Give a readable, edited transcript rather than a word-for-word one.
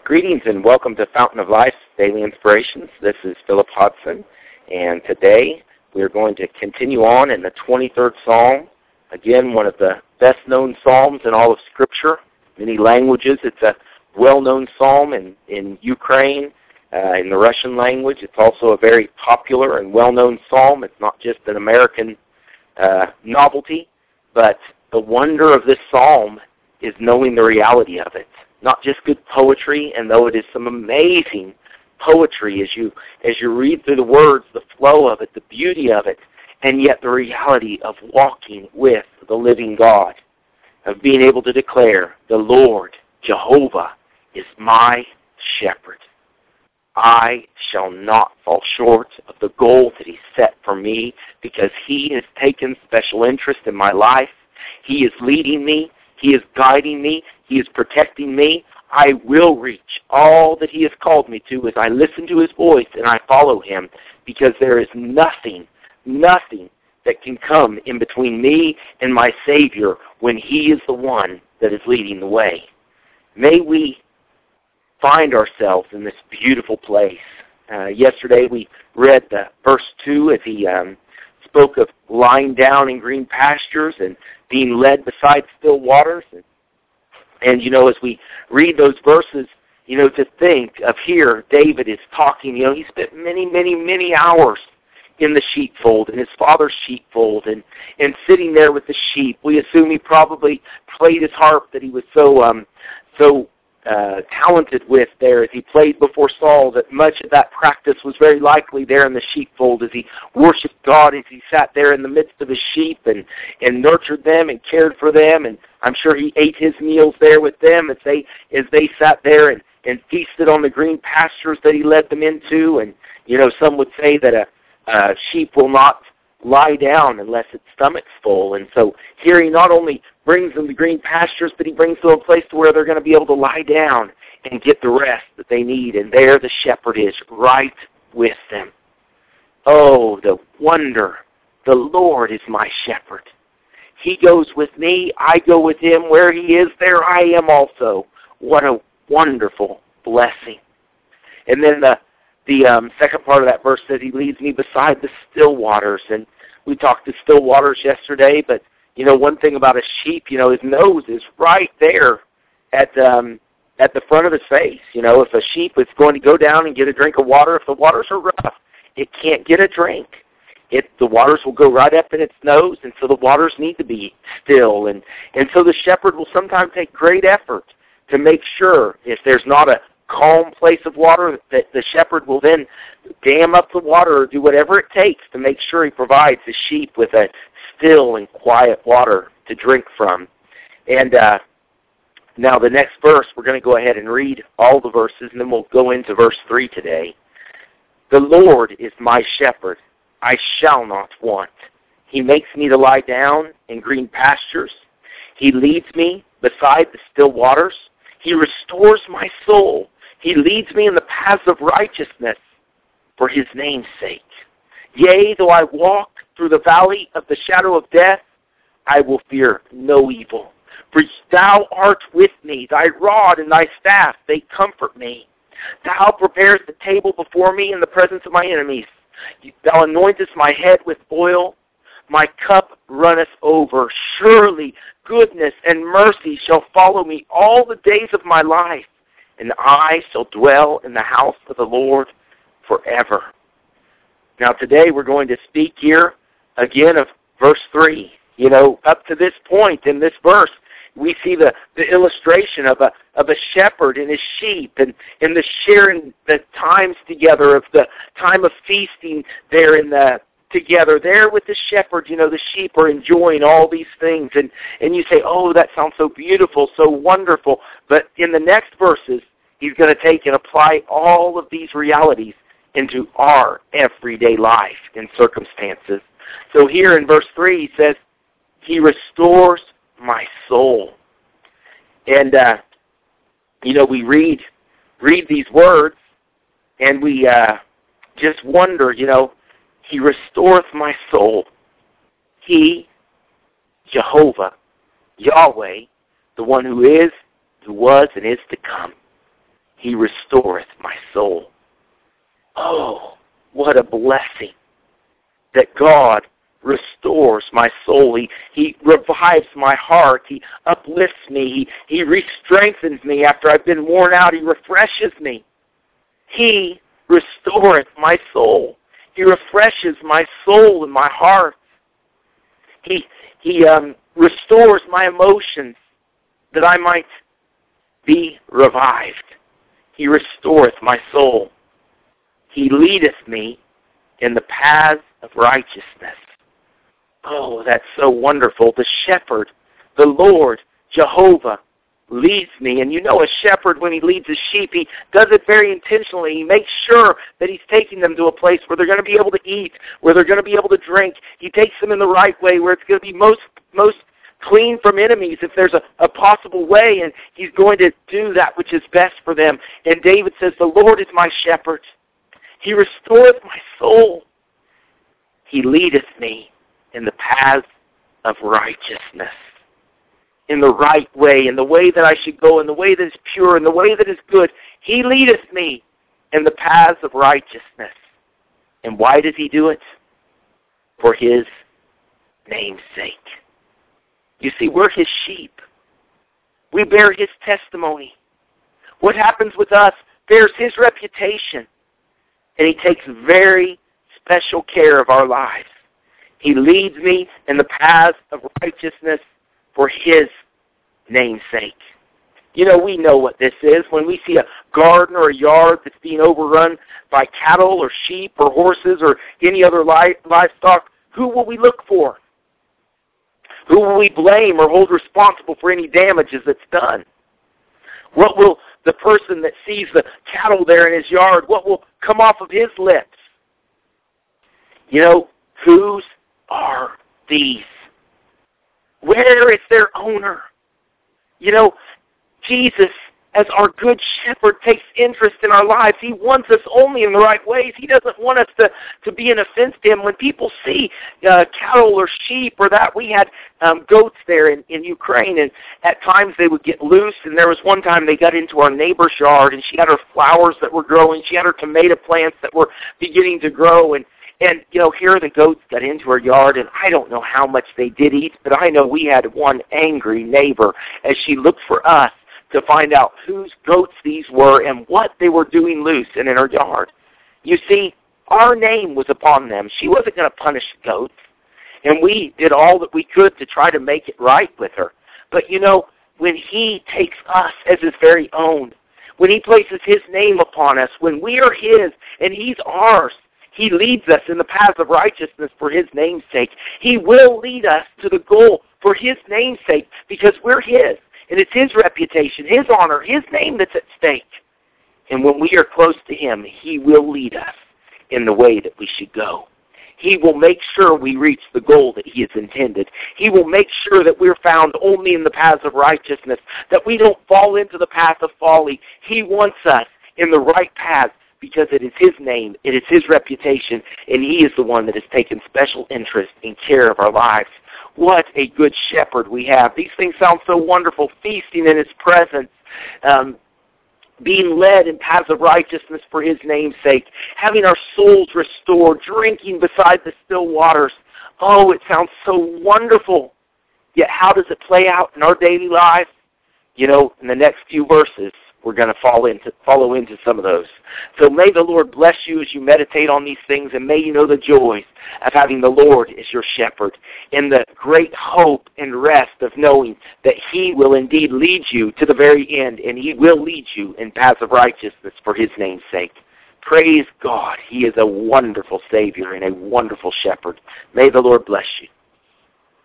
Greetings and welcome to Fountain of Life's Daily Inspirations. This is Philip Hodson, and today we're going to continue on in the 23rd Psalm. Again, one of the best-known psalms in all of Scripture, many languages. It's a well-known psalm in Ukraine, in the Russian language. It's also a very popular and well-known psalm. It's not just an American novelty, but the wonder of this psalm is knowing the reality of it. Not just good poetry, and though it is some amazing poetry as you read through the words, the flow of it, the beauty of it, and yet the reality of walking with the living God, of being able to declare, the Lord, Jehovah, is my shepherd. I shall not fall short of the goal that He set for me because He has taken special interest in my life. He is leading me. He is guiding me. He is protecting me. I will reach all that He has called me to as I listen to His voice and I follow Him, because there is nothing that can come in between me and my Savior when He is the one that is leading the way. May we find ourselves in this beautiful place. Yesterday we read verse 2 as he spoke of lying down in green pastures and being led beside still waters. And as we read those verses, to think of here, David is talking, he spent many hours in the sheepfold, in his father's sheepfold, and sitting there with the sheep. We assume he probably played his harp that he was so talented with there as he played before Saul, that much of that practice was very likely there in the sheepfold as he worshiped God, as he sat there in the midst of his sheep and nurtured them and cared for them. And I'm sure he ate his meals there with them as they sat there and feasted on the green pastures that he led them into. And some would say that a sheep will not lie down unless its stomach's full. And so here he not only brings them to green pastures, but he brings them to a place to where they're going to be able to lie down and get the rest that they need. And there the shepherd is right with them. Oh, the wonder. The Lord is my shepherd. He goes with me. I go with Him. Where He is, there I am also. What a wonderful blessing. And then the second part of that verse says He leads me beside the still waters. And we talked to still waters yesterday, but one thing about a sheep, his nose is right there at the front of his face. If a sheep is going to go down and get a drink of water, if the waters are rough, it can't get a drink. The waters will go right up in its nose, and so the waters need to be still. And so the shepherd will sometimes take great effort to make sure if there's not a calm place of water, that the shepherd will then dam up the water or do whatever it takes to make sure he provides the sheep with a still and quiet water to drink from. And now the next verse, we're going to go ahead and read all the verses, and then we'll go into verse 3 today. The Lord is my shepherd. I shall not want. He makes me to lie down in green pastures. He leads me beside the still waters. He restores my soul. He leads me in the paths of righteousness for His name's sake. Yea, though I walk through the valley of the shadow of death, I will fear no evil. For Thou art with me. Thy rod and Thy staff, they comfort me. Thou preparest the table before me in the presence of my enemies. Thou anointest my head with oil. My cup runneth over. Surely goodness and mercy shall follow me all the days of my life, and I shall dwell in the house of the Lord forever. Now today we're going to speak here again of verse 3. Up to this point in this verse, we see the illustration of a shepherd and his sheep, and the sharing the times together of the time of feasting there together there with the shepherd. The sheep are enjoying all these things, and you say, oh, that sounds so beautiful, so wonderful. But in the next verses, he's going to take and apply all of these realities into our everyday life and circumstances. So here in verse 3, he says, He restores my soul. And, we read these words, and we just wonder, He restoreth my soul. He, Jehovah, Yahweh, the one who is, who was, and is to come. He restoreth my soul. Oh, what a blessing that God restores my soul. He revives my heart. He uplifts me. He re-strengthens me after I've been worn out. He refreshes me. He restoreth my soul. He refreshes my soul and my heart. He restores my emotions that I might be revived. He restoreth my soul. He leadeth me in the paths of righteousness. Oh, that's so wonderful. The shepherd, the Lord, Jehovah, leads me. And you know, a shepherd, when he leads his sheep, he does it very intentionally. He makes sure that he's taking them to a place where they're going to be able to eat, where they're going to be able to drink. He takes them in the right way, where it's going to be most clean from enemies if there's a possible way, and he's going to do that which is best for them. And David says, the Lord is my shepherd. He restoreth my soul. He leadeth me in the paths of righteousness, in the right way, in the way that I should go, in the way that is pure, in the way that is good. He leadeth me in the paths of righteousness. And why does he do it? For his name's sake. You see, we're his sheep. We bear his testimony. What happens with us bears his reputation. And he takes very special care of our lives. He leads me in the paths of righteousness for his name's sake. You know, we know what this is. When we see a garden or a yard that's being overrun by cattle or sheep or horses or any other livestock, who will we look for? Who will we blame or hold responsible for any damages that's done? What will the person that sees the cattle there in his yard, what will come off of his lips? You know, whose are these? Where is their owner? You know, Jesus, as our good shepherd, takes interest in our lives. He wants us only in the right ways. He doesn't want us to be an offense to him. When people see cattle or sheep or that, we had goats there in Ukraine, and at times they would get loose, and there was one time they got into our neighbor's yard, and she had her flowers that were growing. She had her tomato plants that were beginning to grow, and you know, here the goats got into her yard, and I don't know how much they did eat, but I know we had one angry neighbor as she looked for us to find out whose goats these were and what they were doing loose and in her yard. You see, our name was upon them. She wasn't going to punish the goats, and we did all that we could to try to make it right with her. But you know, when he takes us as his very own, when he places his name upon us, when we are his and he's ours, he leads us in the paths of righteousness for his name's sake. He will lead us to the goal for his name's sake because we're his. And it's his reputation, his honor, his name that's at stake. And when we are close to him, he will lead us in the way that we should go. He will make sure we reach the goal that he has intended. He will make sure that we're found only in the paths of righteousness, that we don't fall into the path of folly. He wants us in the right path because it is his name, it is his reputation, and he is the one that has taken special interest in care of our lives. What a good shepherd we have. These things sound so wonderful, feasting in his presence, being led in paths of righteousness for his name's sake, having our souls restored, drinking beside the still waters. Oh, it sounds so wonderful. Yet how does it play out in our daily life? You know, in the next few verses, we're going to follow into some of those. So may the Lord bless you as you meditate on these things, and may you know the joys of having the Lord as your shepherd, and the great hope and rest of knowing that he will indeed lead you to the very end, and he will lead you in paths of righteousness for his name's sake. Praise God. He is a wonderful Savior and a wonderful shepherd. May the Lord bless you.